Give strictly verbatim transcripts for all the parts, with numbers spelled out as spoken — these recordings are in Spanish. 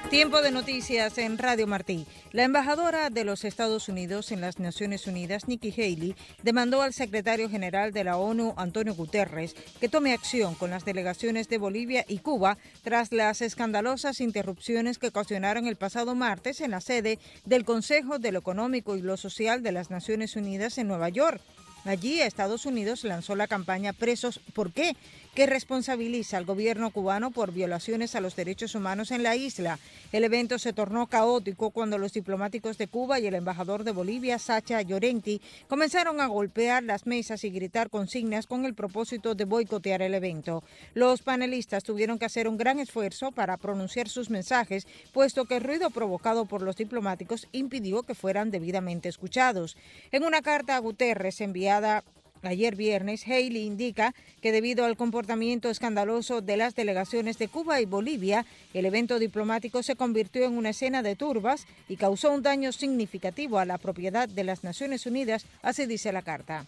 Tiempo de noticias en Radio Martí. La embajadora de los Estados Unidos en las Naciones Unidas, Nikki Haley, demandó al secretario general de la ONU, Antonio Guterres, que tome acción con las delegaciones de Bolivia y Cuba tras las escandalosas interrupciones que ocasionaron el pasado martes en la sede del Consejo de lo Económico y lo Social de las Naciones Unidas en Nueva York. Allí, Estados Unidos lanzó la campaña Presos ¿Por qué?, que responsabiliza al gobierno cubano por violaciones a los derechos humanos en la isla. El evento se tornó caótico cuando los diplomáticos de Cuba y el embajador de Bolivia, Sacha Llorenti, comenzaron a golpear las mesas y gritar consignas con el propósito de boicotear el evento. Los panelistas tuvieron que hacer un gran esfuerzo para pronunciar sus mensajes, puesto que el ruido provocado por los diplomáticos impidió que fueran debidamente escuchados. En una carta a Guterres enviada ayer viernes, Haley indica que debido al comportamiento escandaloso de las delegaciones de Cuba y Bolivia, el evento diplomático se convirtió en una escena de turbas y causó un daño significativo a la propiedad de las Naciones Unidas, así dice la carta.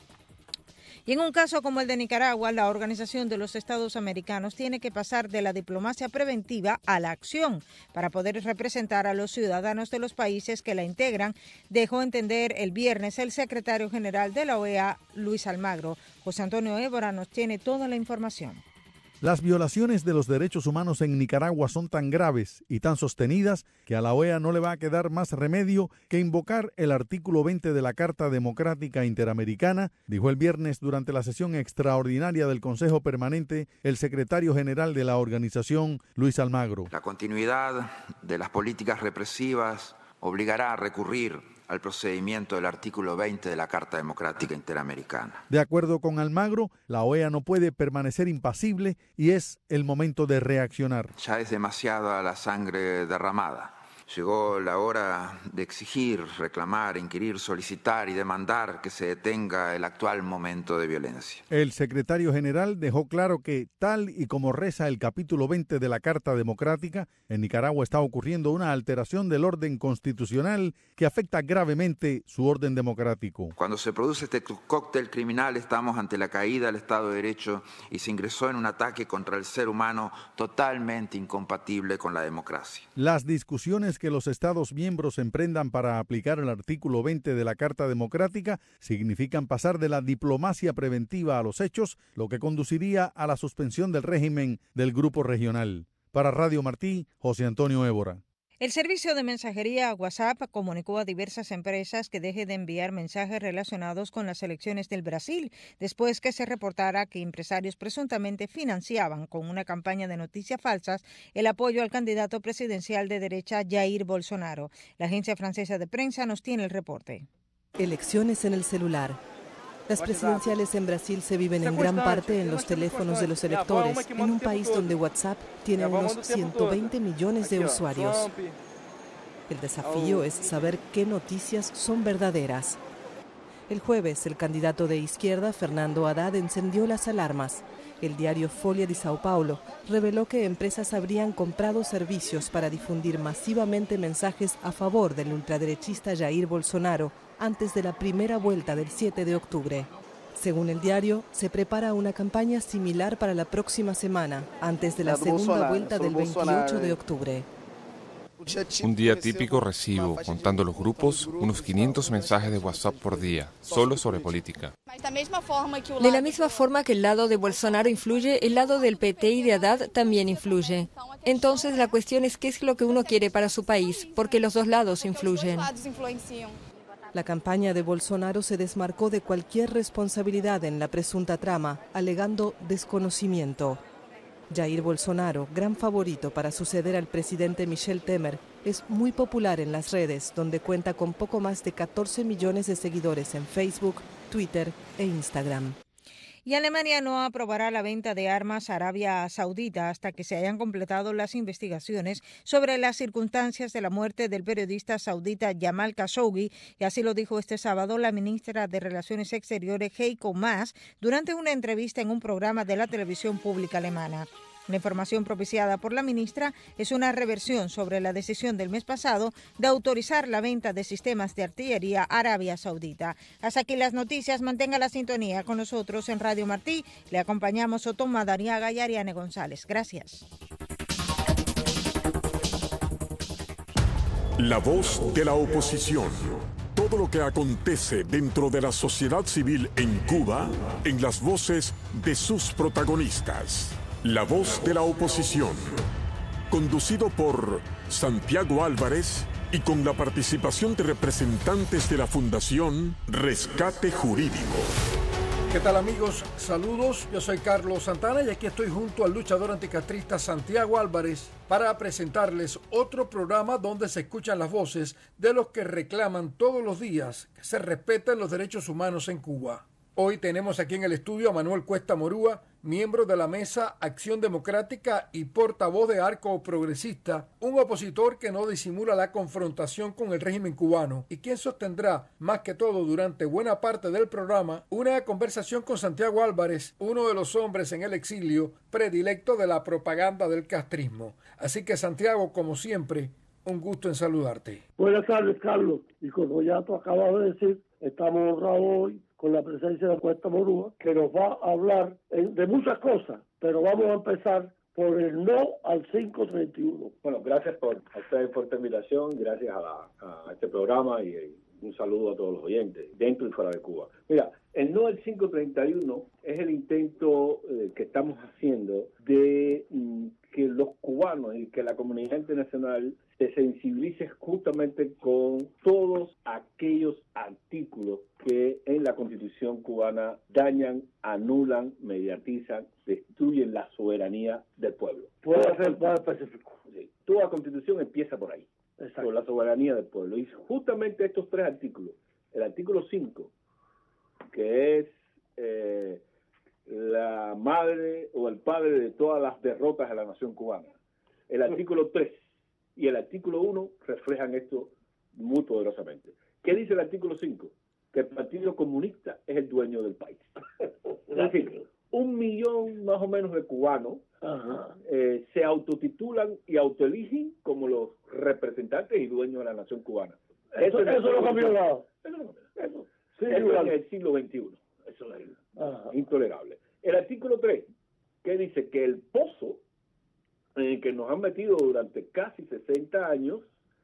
Y en un caso como el de Nicaragua, la Organización de los Estados Americanos tiene que pasar de la diplomacia preventiva a la acción para poder representar a los ciudadanos de los países que la integran, dejó entender el viernes el secretario general de la O E A, Luis Almagro. José Antonio Évora nos tiene toda la información. Las violaciones de los derechos humanos en Nicaragua son tan graves y tan sostenidas que a la O E A no le va a quedar más remedio que invocar el artículo veinte de la Carta Democrática Interamericana, dijo el viernes durante la sesión extraordinaria del Consejo Permanente el secretario general de la organización, Luis Almagro. La continuidad de las políticas represivas obligará a recurrir al procedimiento del artículo veinte de la Carta Democrática Interamericana. De acuerdo con Almagro, la O E A no puede permanecer impasible y es el momento de reaccionar. Ya es demasiada la sangre derramada. Llegó la hora de exigir, reclamar, inquirir, solicitar y demandar que se detenga el actual momento de violencia. El secretario general dejó claro que, tal y como reza el capítulo veinte de la Carta Democrática, en Nicaragua está ocurriendo una alteración del orden constitucional que afecta gravemente su orden democrático. Cuando se produce este cóctel criminal, estamos ante la caída del Estado de Derecho y se ingresó en un ataque contra el ser humano totalmente incompatible con la democracia. Las discusiones que los Estados miembros emprendan para aplicar el artículo veinte de la Carta Democrática significan pasar de la diplomacia preventiva a los hechos, lo que conduciría a la suspensión del régimen del Grupo Regional. Para Radio Martí, José Antonio Évora. El servicio de mensajería WhatsApp comunicó a diversas empresas que deje de enviar mensajes relacionados con las elecciones del Brasil, después que se reportara que empresarios presuntamente financiaban con una campaña de noticias falsas el apoyo al candidato presidencial de derecha Jair Bolsonaro. La agencia francesa de prensa nos tiene el reporte. Elecciones en el celular. Las presidenciales en Brasil se viven en gran parte en los teléfonos de los electores, en un país donde WhatsApp tiene unos ciento veinte millones de usuarios. El desafío es saber qué noticias son verdaderas. El jueves, el candidato de izquierda, Fernando Haddad, encendió las alarmas. El diario Folha de Sao Paulo reveló que empresas habrían comprado servicios para difundir masivamente mensajes a favor del ultraderechista Jair Bolsonaro antes de la primera vuelta del siete de octubre. Según el diario, se prepara una campaña similar para la próxima semana, antes de la segunda vuelta del veintiocho de octubre. Un día típico recibo, contando los grupos, unos quinientos mensajes de WhatsApp por día, solo sobre política. De la misma forma que el lado de Bolsonaro influye, el lado del P T y de Haddad también influye. Entonces la cuestión es qué es lo que uno quiere para su país, porque los dos lados influyen. La campaña de Bolsonaro se desmarcó de cualquier responsabilidad en la presunta trama, alegando desconocimiento. Jair Bolsonaro, gran favorito para suceder al presidente Michel Temer, es muy popular en las redes, donde cuenta con poco más de catorce millones de seguidores en Facebook, Twitter e Instagram. Y Alemania no aprobará la venta de armas a Arabia Saudita hasta que se hayan completado las investigaciones sobre las circunstancias de la muerte del periodista saudita Jamal Khashoggi, y así lo dijo este sábado la ministra de Relaciones Exteriores Heiko Maas durante una entrevista en un programa de la televisión pública alemana. La información propiciada por la ministra es una reversión sobre la decisión del mes pasado de autorizar la venta de sistemas de artillería a Arabia Saudita. Hasta aquí las noticias. Mantenga la sintonía con nosotros en Radio Martí. Le acompañamos Otón Madariaga y Ariane González. Gracias. La voz de la oposición. Todo lo que acontece dentro de la sociedad civil en Cuba, en las voces de sus protagonistas. La voz de la oposición. Conducido por Santiago Álvarez y con la participación de representantes de la Fundación Rescate Jurídico. ¿Qué tal, amigos? Saludos, yo soy Carlos Santana y aquí estoy junto al luchador anticastrista Santiago Álvarez para presentarles otro programa donde se escuchan las voces de los que reclaman todos los días que se respeten los derechos humanos en Cuba. Hoy tenemos aquí en el estudio a Manuel Cuesta Morúa, miembro de la Mesa Acción Democrática y portavoz de Arco Progresista, un opositor que no disimula la confrontación con el régimen cubano y quien sostendrá, más que todo durante buena parte del programa, una conversación con Santiago Álvarez, uno de los hombres en el exilio predilecto de la propaganda del castrismo. Así que, Santiago, como siempre, un gusto en saludarte. Buenas tardes, Carlos. Y como ya tú acabas de decir, estamos honrados hoy con la presencia de Cuesta Morúa, que nos va a hablar de muchas cosas, pero vamos a empezar por el no al cinco treinta y uno. Bueno, gracias por, a ustedes por esta invitación, gracias a, la, a este programa y, y un saludo a todos los oyentes, dentro y fuera de Cuba. Mira, el no al cinco treinta y uno es el intento eh, que estamos haciendo de mm, que los cubanos y que la comunidad internacional se sensibilice justamente con todos aquellos artículos que en la Constitución cubana dañan, anulan, mediatizan, destruyen la soberanía del pueblo. Puede ser más específico. Sí. Toda la Constitución empieza por ahí, Exacto. por la soberanía del pueblo. Y justamente estos tres artículos, el artículo cinco, que es eh, la madre o el padre de todas las derrotas de la nación cubana, el artículo tres y el artículo uno reflejan esto muy poderosamente. ¿Qué dice el artículo cinco? Que el Partido Comunista es el dueño del país. Es decir, un millón más o menos de cubanos eh, se autotitulan y autoeligen como los representantes y dueños de la nación cubana. Eso, eso, eso lo cambió nada. Eso no cambió. Eso, sí, eso es el siglo veintiuno. Eso es Ajá. intolerable. El artículo tres, que dice que el pozo en el que nos han metido durante casi sesenta años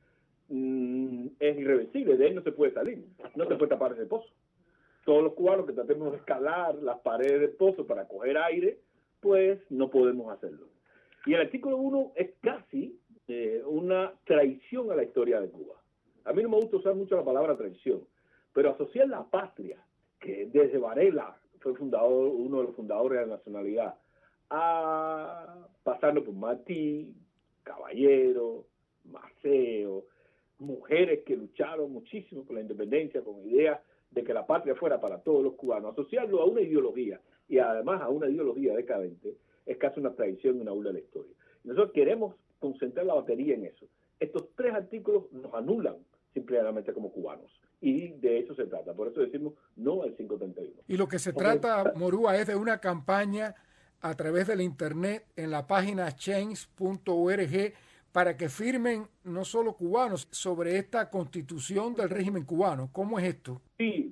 mmm, es irreversible, de él no se puede salir, no se puede tapar ese pozo. Todos los cubanos que tratemos de escalar las paredes del pozo para coger aire, pues no podemos hacerlo. Y el artículo uno es casi eh, una traición a la historia de Cuba. A mí no me gusta usar mucho la palabra traición, pero asociar la patria, que desde Varela fue fundador, uno de los fundadores de la nacionalidad, a pasando por Martí, Caballero, Maceo, mujeres que lucharon muchísimo por la independencia con ideas de que la patria fuera para todos los cubanos, asociarlo a una ideología y además a una ideología decadente es casi una traición y una burla de la historia. Y nosotros queremos concentrar la batería en eso. Estos tres artículos nos anulan simplemente como cubanos. Y de eso se trata. Por eso decimos no al cinco treinta y uno. Y lo que se Porque... trata, Morúa, es de una campaña a través del internet en la página change punto org para que firmen no solo cubanos sobre esta constitución del régimen cubano. ¿Cómo es esto? Sí,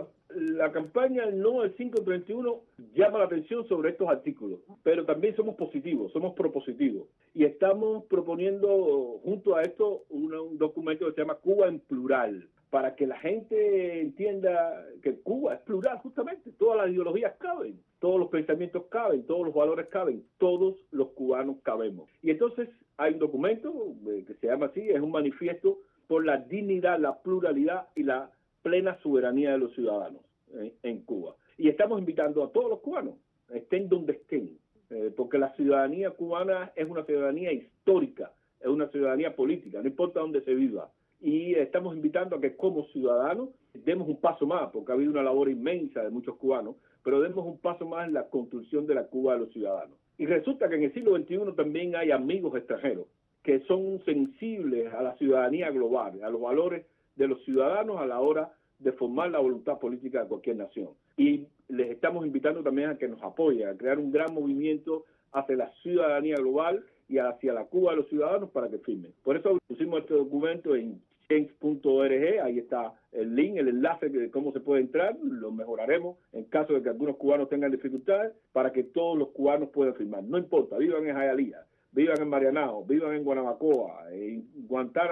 la campaña no al cinco treinta y uno llama la atención sobre estos artículos, pero también somos positivos, somos propositivos. Y estamos proponiendo junto a esto un, un documento que se llama Cuba en plural, para que la gente entienda que Cuba es plural justamente, todas las ideologías caben, todos los pensamientos caben, todos los valores caben, todos los cubanos cabemos. Y entonces hay un documento que se llama así, es un manifiesto por la dignidad, la pluralidad y la plena soberanía de los ciudadanos en, en Cuba. Y estamos invitando a todos los cubanos, estén donde estén, eh, porque la ciudadanía cubana es una ciudadanía histórica, es una ciudadanía política, no importa dónde se viva. Y estamos invitando a que como ciudadanos demos un paso más, porque ha habido una labor inmensa de muchos cubanos, pero demos un paso más en la construcción de la Cuba de los ciudadanos. Y resulta que en el siglo veintiuno también hay amigos extranjeros que son sensibles a la ciudadanía global, a los valores de los ciudadanos a la hora de formar la voluntad política de cualquier nación. Y les estamos invitando también a que nos apoyen, a crear un gran movimiento hacia la ciudadanía global y hacia la Cuba de los ciudadanos para que firmen. Por eso pusimos este documento en change punto org, ahí está el link, el enlace de cómo se puede entrar, lo mejoraremos en caso de que algunos cubanos tengan dificultades para que todos los cubanos puedan firmar. No importa, vivan en Hialeah, vivan en Marianao, vivan en Guanabacoa, en Guantánamo,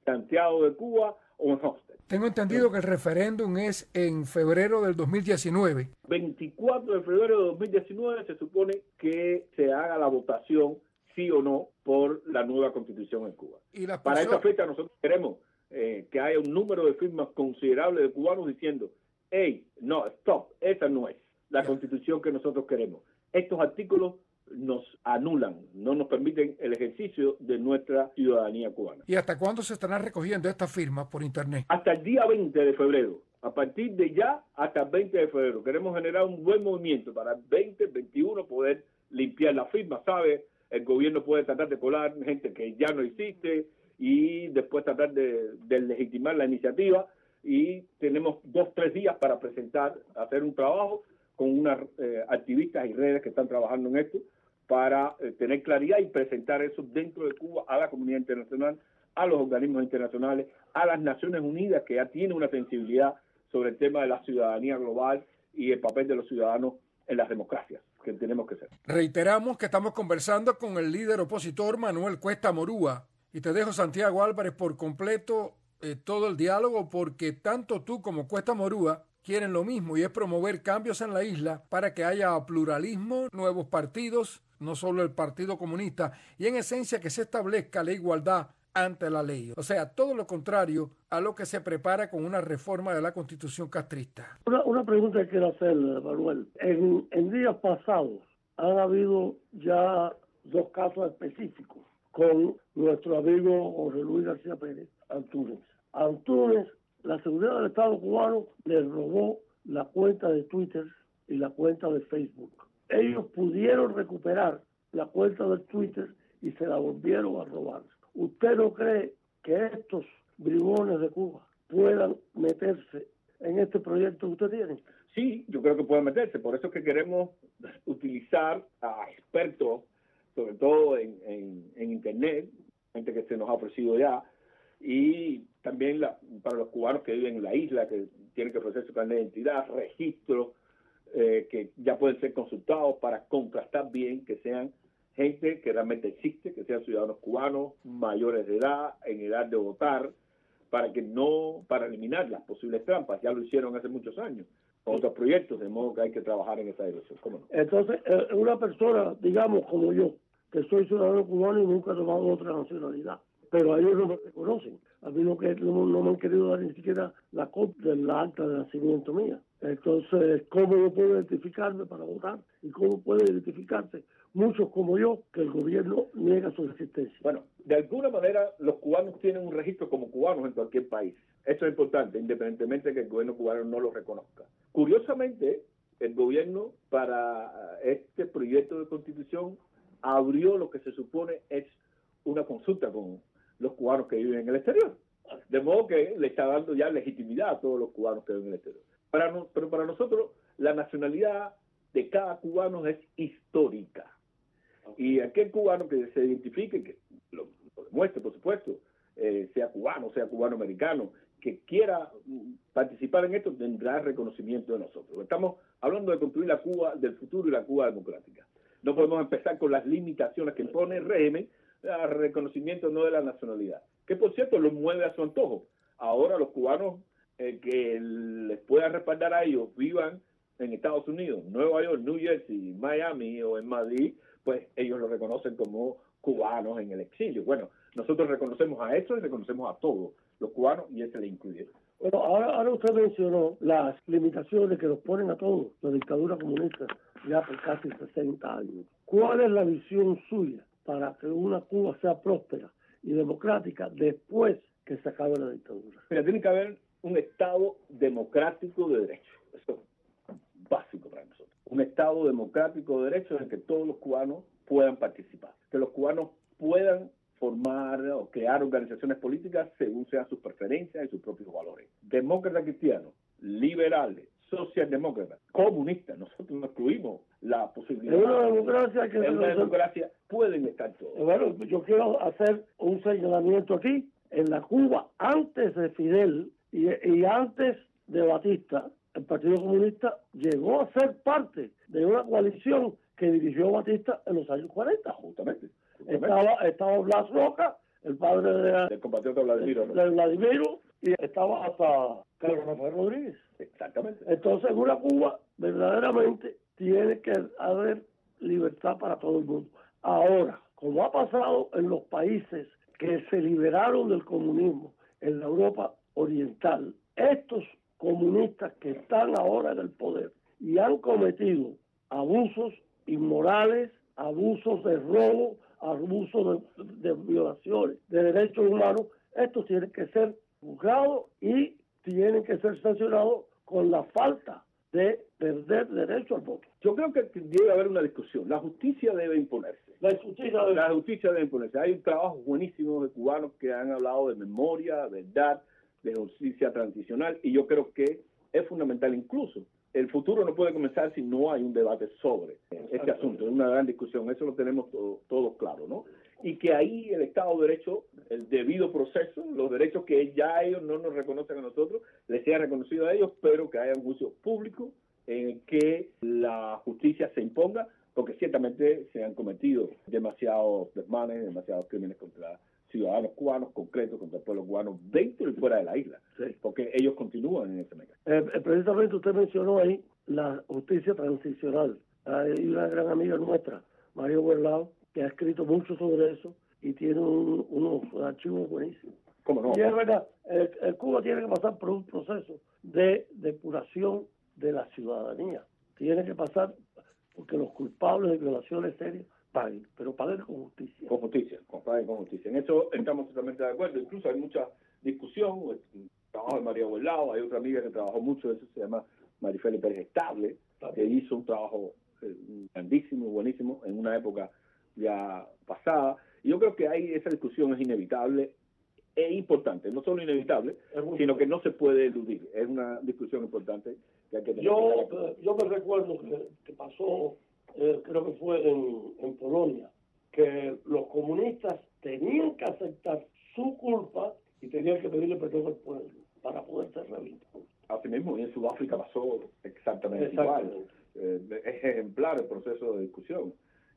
Santiago de Cuba o en Houston. Tengo entendido que el referéndum es en febrero del dos mil diecinueve. veinticuatro de febrero de dos mil diecinueve se supone que se haga la votación, sí o no, por la nueva constitución en Cuba. ¿Y las Para personas? esa fecha nosotros queremos eh, que haya un número de firmas considerable de cubanos diciendo, hey, no, stop, esa no es la Ya. constitución que nosotros queremos. Estos artículos nos anulan, no nos permiten el ejercicio de nuestra ciudadanía cubana. ¿Y hasta cuándo se estarán recogiendo estas firmas por internet? Hasta el día veinte de febrero, a partir de ya hasta el veinte de febrero, queremos generar un buen movimiento para el veinte, veintiuno poder limpiar las firmas, ¿sabe? El gobierno puede tratar de colar gente que ya no existe y después tratar de, de legitimar la iniciativa, y tenemos dos, tres días para presentar, hacer un trabajo con unas eh, activistas y redes que están trabajando en esto, para eh, tener claridad y presentar eso dentro de Cuba a la comunidad internacional, a los organismos internacionales, a las Naciones Unidas, que ya tienen una sensibilidad sobre el tema de la ciudadanía global y el papel de los ciudadanos en las democracias, que tenemos que ser. Reiteramos que estamos conversando con el líder opositor Manuel Cuesta Morúa. Y te dejo, Santiago Álvarez, por completo eh, todo el diálogo, porque tanto tú como Cuesta Morúa quieren lo mismo, y es promover cambios en la isla para que haya pluralismo, nuevos partidos, no solo el Partido Comunista, y en esencia que se establezca la igualdad ante la ley. O sea, todo lo contrario a lo que se prepara con una reforma de la Constitución castrista. Una, una pregunta que quiero hacer, Manuel. En, en días pasados han habido ya dos casos específicos con nuestro amigo Jorge Luis García Pérez, Antúnez. A Antúnez, la seguridad del Estado cubano le robó la cuenta de Twitter y la cuenta de Facebook. Ellos pudieron recuperar la cuenta de Twitter y se la volvieron a robar. ¿Usted no cree que estos bribones de Cuba puedan meterse en este proyecto que usted tiene? Sí, yo creo que pueden meterse. Por eso es que queremos utilizar a expertos, sobre todo en, en, en Internet, gente que se nos ha ofrecido ya, y también la, para los cubanos que viven en la isla, que tienen que ofrecer su carnet de identidad, registros eh, que ya pueden ser consultados para contrastar bien que sean gente que realmente existe, que sean ciudadanos cubanos, mayores de edad, en edad de votar, para que no, para eliminar las posibles trampas. Ya lo hicieron hace muchos años con otros proyectos, de modo que hay que trabajar en esa dirección. ¿Cómo no? Entonces, eh, una persona, digamos como yo, que soy ciudadano cubano y nunca he tomado otra nacionalidad, pero a ellos no me reconocen. A mí no, que, no, no me han querido dar ni siquiera la copia de la acta de nacimiento mía. Entonces, ¿cómo yo puedo identificarme para votar? ¿Y cómo puede identificarse muchos como yo que el gobierno niega su existencia? Bueno, de alguna manera los cubanos tienen un registro como cubanos en cualquier país. Esto es importante, independientemente de que el gobierno cubano no lo reconozca. Curiosamente, el gobierno para este proyecto de constitución abrió lo que se supone es una consulta con los cubanos que viven en el exterior. De modo que le está dando ya legitimidad a todos los cubanos que viven en el exterior. Para no, pero para nosotros la nacionalidad de cada cubano es histórica. Y aquel cubano que se identifique, que lo, lo demuestre, por supuesto, eh, sea cubano, sea cubano-americano, que quiera participar en esto, tendrá reconocimiento de nosotros. Estamos hablando de construir la Cuba del futuro y la Cuba democrática. No podemos empezar con las limitaciones que impone el régimen al reconocimiento no de la nacionalidad, que por cierto lo mueve a su antojo. Ahora los cubanos eh, que les pueda respaldar a ellos vivan en Estados Unidos, Nueva York, New Jersey, Miami o en Madrid, pues ellos lo reconocen como cubanos en el exilio. Bueno, nosotros reconocemos a eso y reconocemos a todos los cubanos, y ese le incluye. Bueno, ahora, ahora usted mencionó las limitaciones que nos ponen a todos la dictadura comunista ya por casi sesenta años. ¿Cuál es la visión suya para que una Cuba sea próspera y democrática después que se acabe la dictadura? Mira, tiene que haber un Estado democrático de derecho. Eso es básico para nosotros. Un Estado democrático de derecho en el que todos los cubanos puedan participar. Que los cubanos puedan formar o crear organizaciones políticas según sean sus preferencias y sus propios valores. Demócratas cristianos, liberales, socialdemócratas, comunistas, nosotros no excluimos la posibilidad. En una democracia que en una democracia pueden estar todos. Bueno, yo quiero hacer un señalamiento aquí. En la Cuba antes de Fidel y, y antes de Batista, el Partido Comunista llegó a ser parte de una coalición que dirigió Batista en los años cuarenta, justamente. Estaba, estaba Blas Roca, el padre de, del compatriota Vladimiro, de, de Vladimiro, y estaba hasta Carlos Rafael Rodríguez. Exactamente. Entonces, en una Cuba, verdaderamente, tiene que haber libertad para todo el mundo. Ahora, como ha pasado en los países que se liberaron del comunismo en la Europa Oriental, estos comunistas que están ahora en el poder y han cometido abusos inmorales, abusos de robo, abusos de, de violaciones de derechos humanos, estos tienen que ser juzgados y tienen que ser sancionados con la falta de perder derecho al voto. Yo creo que debe haber una discusión. La justicia debe imponerse. La justicia debe, la justicia debe imponerse. Hay un trabajo buenísimo de cubanos que han hablado de memoria, verdad, de justicia transicional, y yo creo que es fundamental. Incluso el futuro no puede comenzar si no hay un debate sobre este asunto. Es una gran discusión. Eso lo tenemos todo, todo claro, ¿no? Y que ahí el Estado de Derecho, el debido proceso, los derechos que ya ellos no nos reconocen a nosotros, les sea reconocido a ellos, pero que haya un juicio público en el que la justicia se imponga, porque ciertamente se han cometido demasiados desmanes, demasiados crímenes contra ciudadanos cubanos concretos, contra el pueblo cubano dentro y fuera de la isla, sí, porque ellos continúan en ese mecanismo. Eh, precisamente usted mencionó ahí la justicia transicional. Hay una gran amiga nuestra, María Huerlao, que ha escrito mucho sobre eso y tiene un, unos archivos buenísimos. ¿Cómo no? Y es verdad, el, el Cuba tiene que pasar por un proceso de depuración de la ciudadanía. Tiene que pasar porque los culpables de violaciones serias paguen, pero paguen con justicia. Con justicia, con, paguen con justicia. En eso estamos totalmente de acuerdo. Incluso hay mucha discusión. El trabajo de María Huerlao, hay otra amiga que trabajó mucho, eso se llama Marifeli Pérez Estable, que hizo un trabajo eh, grandísimo, buenísimo, en una época ya pasada. Y yo creo que ahí esa discusión es inevitable e importante, no solo inevitable, sino que no se puede eludir. Es una discusión importante que hay que tener. Yo, yo me recuerdo que, que pasó, eh, creo que fue en, en Polonia, que los comunistas tenían que aceptar su culpa y tenían que pedirle perdón al pueblo para poder ser rehabilitados. Así mismo, y en Sudáfrica pasó exactamente, exactamente. igual. Eh, es ejemplar el proceso de discusión.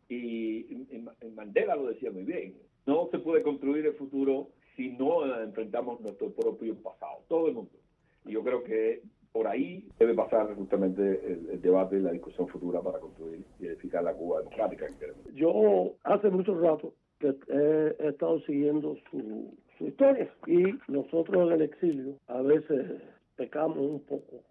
Y, y, y Mandela lo decía muy bien, no se puede construir el futuro si no enfrentamos nuestro propio pasado, todo el mundo. Y yo creo que por ahí debe pasar justamente el, el debate y la discusión futura para construir y edificar la Cuba democrática que queremos. Yo hace mucho rato que he, he estado siguiendo su, su historia, y nosotros en el exilio a veces pecamos un poco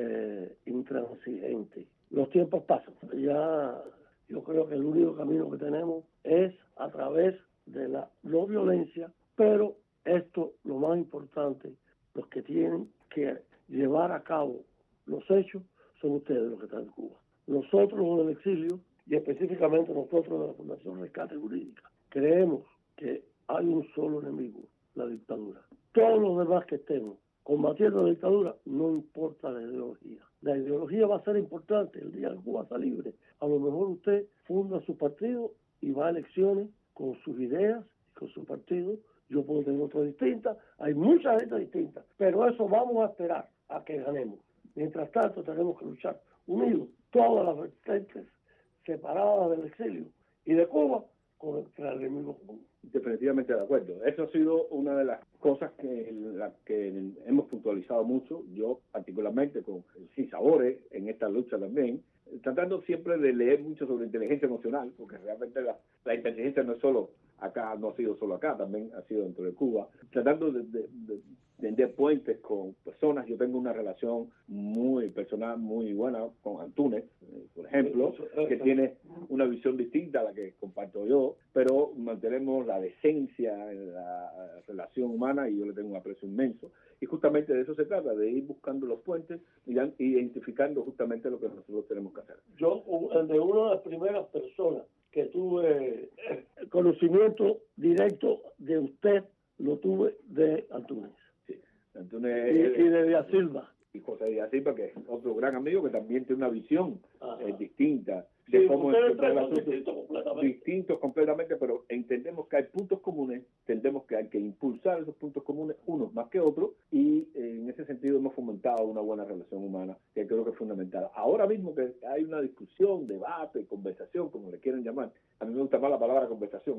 de intransigente. Los tiempos pasan, ya yo creo que el único camino que tenemos es a través de la no violencia, pero esto, lo más importante, los que tienen que llevar a cabo los hechos son ustedes los que están en Cuba. Nosotros los del exilio, y específicamente nosotros de la Fundación Rescate Jurídica, creemos que hay un solo enemigo, la dictadura. Todos los demás que estemos combatiendo la dictadura, no importa la ideología. La ideología va a ser importante el día que Cuba sea libre. A lo mejor usted funda su partido y va a elecciones con sus ideas, con su partido. Yo puedo tener otra distinta, hay mucha gente distinta, pero eso vamos a esperar a que ganemos. Mientras tanto tenemos que luchar unidos, todas las vertientes separadas del exilio y de Cuba contra el enemigo común. Definitivamente de acuerdo. Eso ha sido una de las cosas que, la, que hemos puntualizado mucho, yo particularmente con Sin Sabores en esta lucha también, tratando siempre de leer mucho sobre inteligencia emocional, porque realmente la, la inteligencia no es solo acá, no ha sido solo acá, también ha sido dentro de Cuba, tratando de, de, de tender puentes con personas. Yo tengo una relación muy personal, muy buena con Antúnez, eh, por ejemplo, que tiene una visión distinta a la que comparto yo, pero mantenemos la decencia en la relación humana y yo le tengo un aprecio inmenso. Y justamente de eso se trata, de ir buscando los puentes y identificando justamente lo que nosotros tenemos que hacer. Yo, de una de las primeras personas que tuve conocimiento directo de usted, lo tuve de Antúnez. Sí, Antúnez. Y, y de Díaz Silva. Y José Díaz Silva, que es otro gran amigo que también tiene una visión eh, distinta. De sí, cómo ustedes tres son distintos completamente. Distintos completamente, pero entendemos que hay puntos comunes, entendemos que hay que impulsar esos puntos comunes, unos más que otros, y eh, en ese sentido hemos fomentado una buena relación humana, que creo que es fundamental. Ahora mismo que hay una discusión, debate, conversación, como le quieran llamar, a mí me gusta más la palabra conversación, es más suave.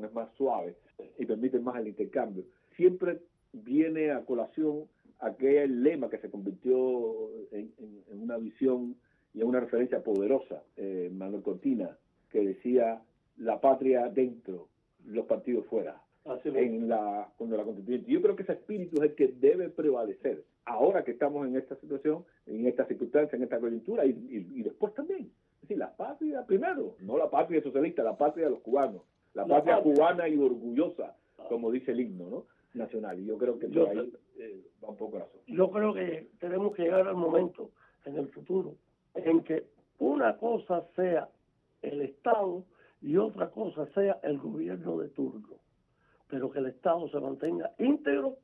suaves y permiten más el intercambio. Siempre viene a colación aquel lema que se convirtió en, en, en una visión y en una referencia poderosa, eh, Manuel Cortina, que decía la patria dentro, los partidos fuera, en la, cuando la constituyente. Yo creo que ese espíritu es el que debe prevalecer ahora que estamos en esta situación, en esta circunstancia, en esta coyuntura y, y, y después también. Es decir, la patria primero, no la patria socialista, la patria de los cubanos, la, la patria, patria cubana y orgullosa, como dice el himno, ¿no? Nacional. Y yo creo que por ahí eh, va un poco razón. Yo creo que tenemos que llegar al momento en el futuro en que una cosa sea el Estado y otra cosa sea el gobierno de turno, pero que el Estado se mantenga íntegro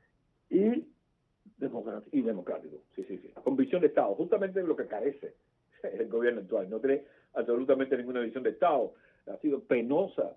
y democrático. Y democrático, sí, sí, sí. Con visión de Estado, justamente lo que carece el gobierno actual. No tiene absolutamente ninguna visión de Estado. Ha sido penosa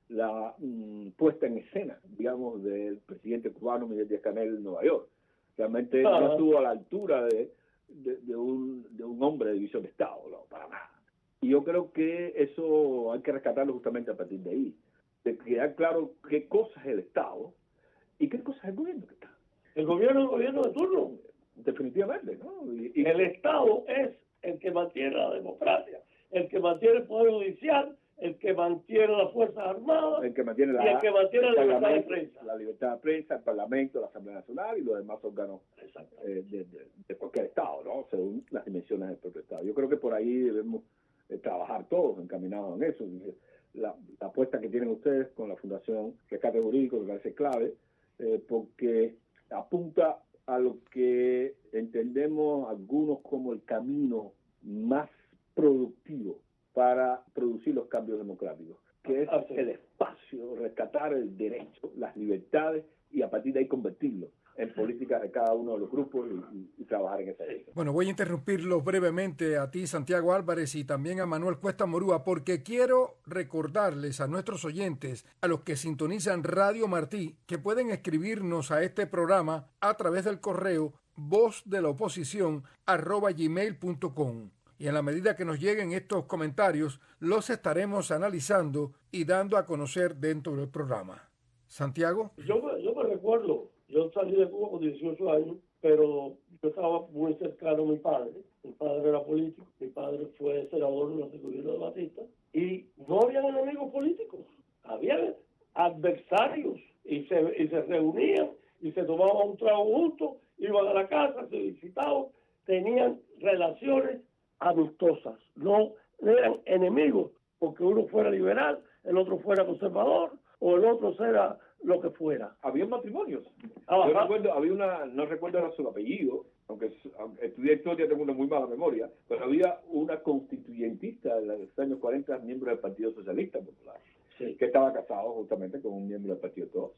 la mm, puesta en escena, digamos, del presidente cubano Miguel Díaz-Canel en Nueva York. Realmente ah. no estuvo a la altura de, de, de, un, de un hombre de visión de Estado, no, para nada. Y yo creo que eso hay que rescatarlo justamente a partir de ahí, de quedar claro qué cosa es el Estado y qué cosa es el gobierno que está. El gobierno es el gobierno de turno. Definitivamente, ¿no? Y, y el Estado es el que mantiene la democracia, el que mantiene el poder judicial, el que mantiene las Fuerzas Armadas, el que mantiene la, y el que mantiene la libertad de prensa. La libertad de prensa, el Parlamento, la Asamblea Nacional y los demás órganos eh, de, de, de cualquier Estado, ¿no? Según las dimensiones del propio Estado. Yo creo que por ahí debemos eh, trabajar todos encaminados en eso. La, la apuesta que tienen ustedes con la Fundación Rescate Jurídico me parece clave, eh, porque apunta a lo que entendemos algunos como el camino más productivo para producir los cambios democráticos, que es el espacio, rescatar el derecho, las libertades y a partir de ahí convertirlo en políticas de cada uno de los grupos y, y, y trabajar en esa dirección. Bueno, voy a interrumpirlos brevemente a ti, Santiago Álvarez, y también a Manuel Cuesta Morúa, porque quiero recordarles a nuestros oyentes, a los que sintonizan Radio Martí, que pueden escribirnos a este programa a través del correo voz de la oposición arroba gmail punto com. Y en la medida que nos lleguen estos comentarios, los estaremos analizando y dando a conocer dentro del programa. Santiago. Yo me, yo me recuerdo, yo salí de Cuba con dieciocho años, pero yo estaba muy cercano a mi padre. Mi padre era político, mi padre fue senador durante el gobierno de Batista, y no habían enemigos políticos, había adversarios, y se, y se reunían, y se tomaban un trago juntos, iban a la casa, se visitaban, tenían relaciones amistosas, no eran enemigos, porque uno fuera liberal, el otro fuera conservador, o el otro fuera lo que fuera. Había matrimonios. Ajá. Yo recuerdo, había una, no recuerdo ahora su apellido, aunque, aunque estudié historia, tengo una muy mala memoria, pero había una constituyentista de los años cuarenta, miembro del Partido Socialista Popular, sí, que estaba casado justamente con un miembro del Partido Todos.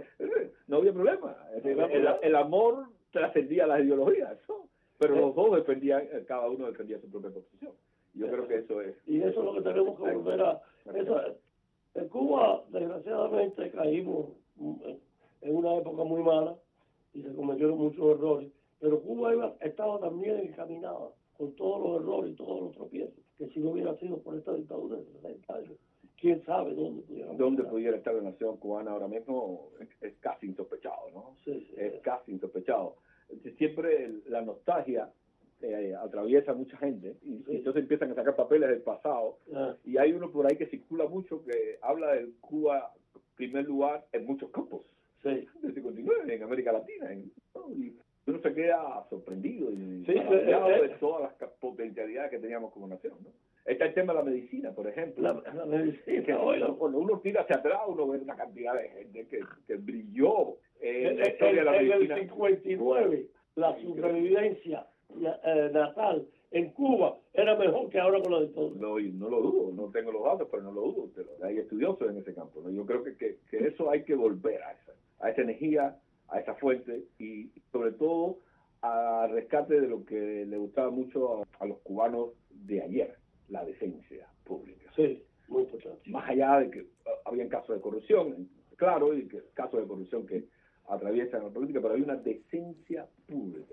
No había problema. El, el, el amor trascendía las ideologías, ¿no? Pero los dos defendían, cada uno defendía su propia posición. Yo creo que eso es... Y eso es lo que tenemos que volver a... Eso, en Cuba, desgraciadamente, caímos en una época muy mala y se cometieron muchos errores. Pero Cuba iba, estaba también encaminada con todos los errores y todos los tropiezos, que si no hubiera sido por esta dictadura de sesenta años, quién sabe dónde pudiera dónde pudiera estar la nación cubana ahora mismo. Es, es casi insospechado, ¿no? Sí, sí, es sí. casi insospechado. Siempre la nostalgia eh, atraviesa a mucha gente y, sí, y entonces empiezan a sacar papeles del pasado, ah, y hay uno por ahí que circula mucho que habla de Cuba primer lugar en muchos campos, sí, de cincuenta y nueve en América Latina, en, ¿no? Y uno se queda sorprendido y sí, maravillado eh, eh, de todas las potencialidades que teníamos como nación, ¿no? Está el tema de la medicina, por ejemplo. La, la medicina, que, oiga. Cuando uno tira hacia atrás, uno ve una cantidad de gente que, que brilló en la En, historia de la en medicina. el cincuenta y nueve, la supervivencia eh, natal en Cuba era mejor que ahora con la dictadura. No, y no lo dudo, no tengo los datos, pero no lo dudo. Pero hay estudiosos en ese campo, ¿no? Yo creo que, que, que eso hay que volver a esa, a esa energía, a esa fuente y sobre todo a rescate de lo que le gustaba mucho a, a los cubanos de ayer, la decencia pública. Sí, muy importante. Más allá de que uh, habían casos de corrupción, claro, y que casos de corrupción que atraviesan la política, pero hay una decencia pública.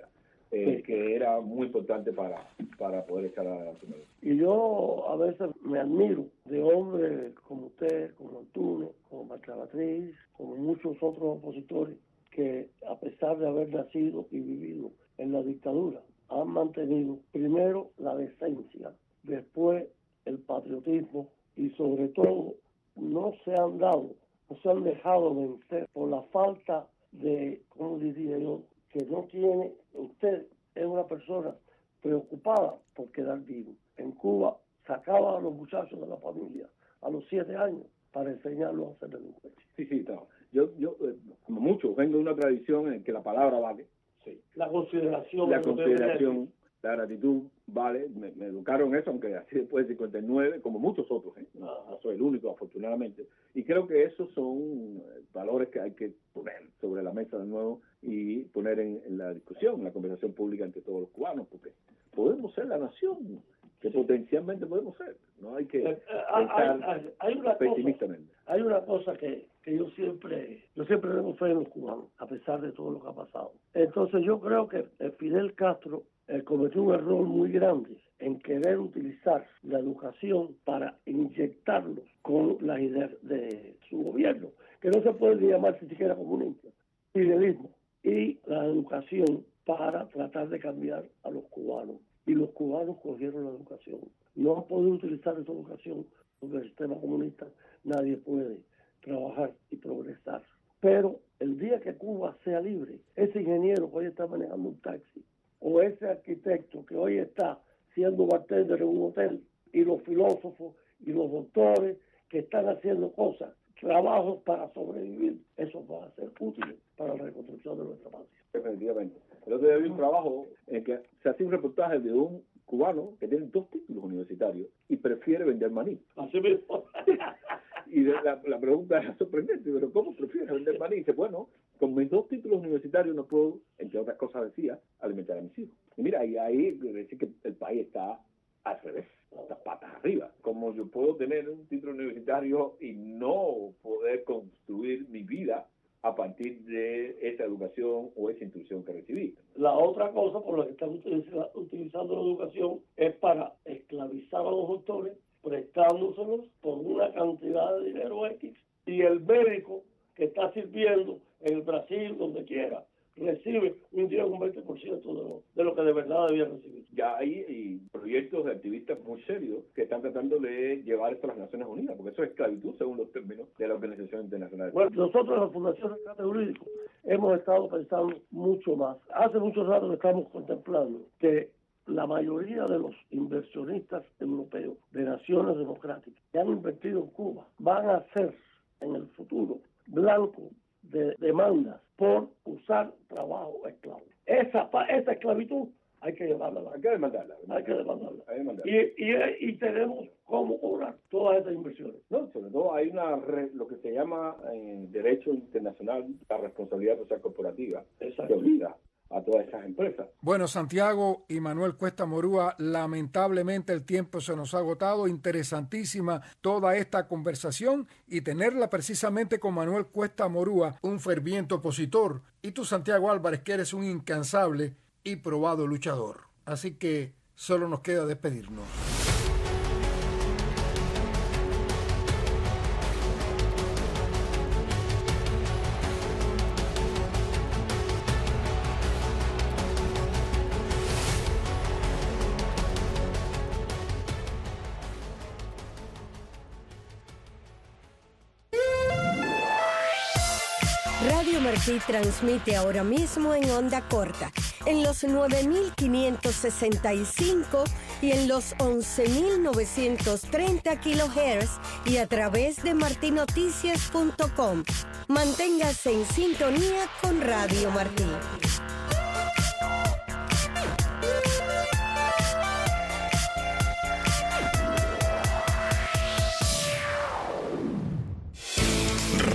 eh, sí. que era muy importante para, para poder echar adelante. Y yo a veces me admiro de hombres como usted, como Antunes, como Marta Beatriz, como muchos otros opositores que, a pesar de haber nacido y vivido en la dictadura, han mantenido primero la decencia, después el patriotismo y sobre todo no se han dado, no se han dejado vencer por la falta de, ¿cómo diría yo?, que no tiene, usted es una persona preocupada por quedar vivo. En Cuba sacaban a los muchachos de la familia a los siete años para enseñarlos a ser delincuentes. Sí, sí, no. Yo, yo eh, como muchos, vengo de una tradición en que la palabra vale. Sí. La consideración. La consideración, la gratitud vale. Me, me educaron eso, aunque así después de cincuenta y nueve, como muchos otros, ¿eh? No, no soy el único, afortunadamente. Y creo que esos son valores que hay que poner sobre la mesa de nuevo y poner en, en la discusión, en la conversación pública entre todos los cubanos, porque podemos ser la nación que potencialmente podemos ser. No hay que eh, pensar hay, hay, hay una pesimistamente. Cosa, hay una cosa que, que yo siempre yo siempre tengo fe en los cubanos, a pesar de todo lo que ha pasado. Entonces yo creo que Fidel Castro eh, cometió un error muy grande en querer utilizar la educación para inyectarlos con las ideas de su gobierno, que no se puede llamar ni siquiera comunista, fidelismo, y la educación para tratar de cambiar a los cubanos. Y los cubanos cogieron la educación. No han podido utilizar esa educación porque el sistema comunista nadie puede trabajar y progresar. Pero el día que Cuba sea libre, ese ingeniero que hoy está manejando un taxi, o ese arquitecto que hoy está siendo bartender en un hotel, y los filósofos y los doctores que están haciendo cosas, trabajos para sobrevivir, eso va a ser útil para la reconstrucción de nuestra patria. Definitivamente. El otro día vi un trabajo en que se hacía un reportaje de un cubano que tiene dos títulos universitarios y prefiere vender maní. Así mismo. Y la, la pregunta era sorprendente, pero ¿cómo prefiere vender maní? Y dice, bueno, con mis dos títulos universitarios no puedo, entre otras cosas decía, alimentar a mis hijos. Y mira, y ahí decir que el país está al revés, las patas arriba. Como yo puedo tener un título universitario y no poder construir mi vida a partir de esa educación o esa instrucción que recibí. La otra cosa por la que están utilizando la educación es para esclavizar a los doctores, prestándoselos por una cantidad de dinero X, y el médico que está sirviendo en el Brasil, donde quiera, recibe un diez o un veinte por ciento de lo, de lo que de verdad debía recibir. Ya hay y proyectos de activistas muy serios que están tratando de llevar esto a las Naciones Unidas, porque eso es esclavitud según los términos de la Organización Internacional. Bueno, nosotros en la Fundación Rescate Jurídico hemos estado pensando mucho más. Hace mucho rato que estamos contemplando que la mayoría de los inversionistas europeos de naciones democráticas que han invertido en Cuba van a ser en el futuro blancos de demandas por usar trabajo esclavo. Esa, esa esclavitud hay que llevarla. Hay que demandarla. Hay que demandarla. Hay que demandarla. Y, y, y tenemos cómo cobrar todas esas inversiones. No, sobre todo hay una re, lo que se llama en derecho internacional la responsabilidad social corporativa. Exacto. Que obliga a todas esas empresas. Bueno, Santiago y Manuel Cuesta Morúa, lamentablemente el tiempo se nos ha agotado. Interesantísima toda esta conversación y tenerla precisamente con Manuel Cuesta Morúa, un ferviente opositor, y tú, Santiago Álvarez, que eres un incansable y probado luchador. Así que solo nos queda despedirnos. Radio Martí transmite ahora mismo en onda corta, en los nueve mil quinientos sesenta y cinco y en los once mil novecientos treinta kilohertz y a través de marti noticias punto com. Manténgase en sintonía con Radio Martí.